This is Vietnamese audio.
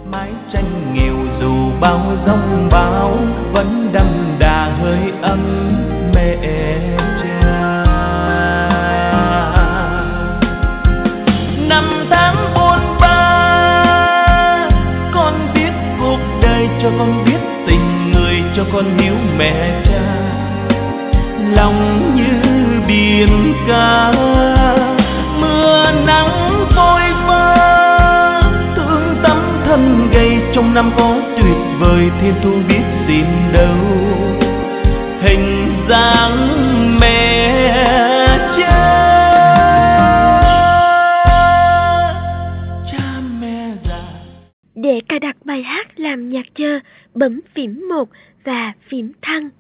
mái tranh nghèo dù bao giông bão vẫn đậm đà hơi ấm mẹ cha. Năm tháng bôn ba con viết cuộc đời cho con biết tình người, cho con hiểu mẹ cha. Lòng như biển cả mưa nắng vội vã, thương tâm thân gầy trong năm có tuyệt vời thiên thu biết tìm đâu hình dáng mẹ cha. Cha mẹ già. Để cài đặt bài hát làm nhạc chờ, bấm phím 1 và phím thăng.